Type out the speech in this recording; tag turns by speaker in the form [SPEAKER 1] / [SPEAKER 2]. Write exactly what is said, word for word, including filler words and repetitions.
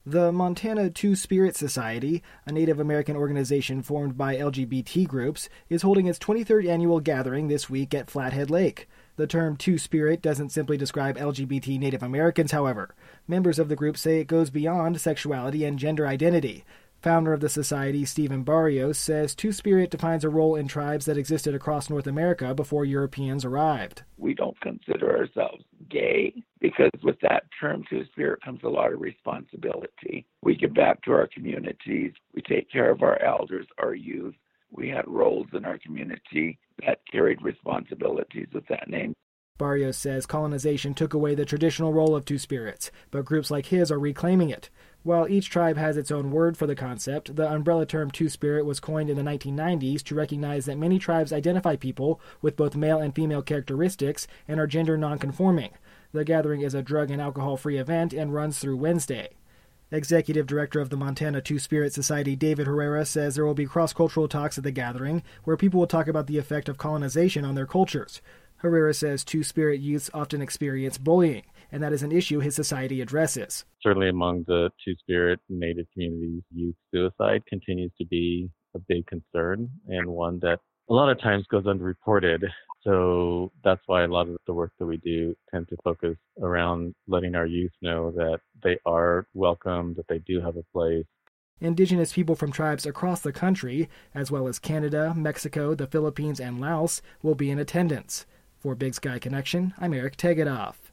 [SPEAKER 1] The Montana Two-Spirit Society, a Native American organization formed by L G B T groups, is holding its twenty-third annual gathering this week at Flathead Lake. The term Two-Spirit doesn't simply describe L G B T Native Americans, however. Members of the group say it goes beyond sexuality and gender identity. Founder of the society, Stephen Barrios, says Two-Spirit defines a role in tribes that existed across North America before Europeans arrived.
[SPEAKER 2] We don't consider ourselves gay because with that term Two-Spirit comes a lot of responsibility. We give back to our communities. We take care of our elders, our youth. We had roles in our community that carried responsibilities with that name.
[SPEAKER 1] Barrios says colonization took away the traditional role of Two-Spirits, but groups like his are reclaiming it. While each tribe has its own word for the concept, the umbrella term Two-Spirit was coined in the nineteen nineties to recognize that many tribes identify people with both male and female characteristics and are gender nonconforming. The gathering is a drug and alcohol-free event and runs through Wednesday. Executive Director of the Montana Two-Spirit Society, David Herrera, says there will be cross-cultural talks at the gathering where people will talk about the effect of colonization on their cultures. Herrera says Two-Spirit youths often experience bullying, and that is an issue his society addresses.
[SPEAKER 3] Certainly among the Two-Spirit Native communities, youth suicide continues to be a big concern and one that a lot of times goes underreported. So that's why a lot of the work that we do tend to focus around letting our youth know that they are welcome, that they do have a place.
[SPEAKER 1] Indigenous people from tribes across the country, as well as Canada, Mexico, the Philippines, and Laos, will be in attendance. For Big Sky Connection, I'm Eric Tegedoff.